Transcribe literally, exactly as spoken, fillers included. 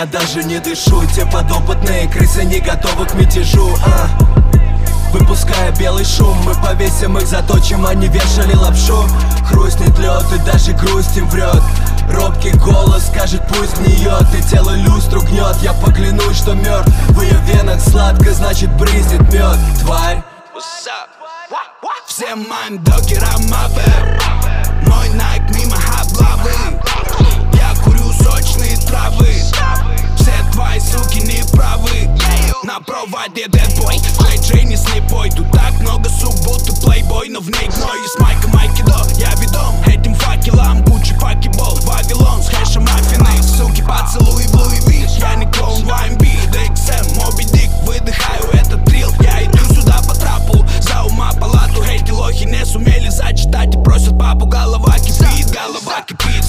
я даже не дышу. Те подопытные крысы не готовы к мятежу, а. Выпуская белый шум, мы повесим их, заточим, они вешали лапшу. Хрустнет лед и даже грусть им врет. Робкий голос скажет, пусть гниет, и тело люстру гнет. Я поклянусь, что мертв, в ее венах сладко, значит брызнет мед. Тварь, всем моим докерам мапы, мой найк мимо облавы. Я курю сочные травы, все твои суки неправы. На проводе дедбой, Джей Джей не слепой. Тут так много сук, будто плейбой, но в ней гной. И с майка майкидо, я ведом этим факелом. Гуччи факебол, Вавилон с хэшем маффины. Суки поцелуй в Луи Ви, я не клоун в ай эм би. ди икс эм, Моби Дик, выдыхаю этот трил. Я иду сюда по трапу, за ума палату. Эти лохи не сумели зачитать и просят папу. Голова кипит, голова кипит.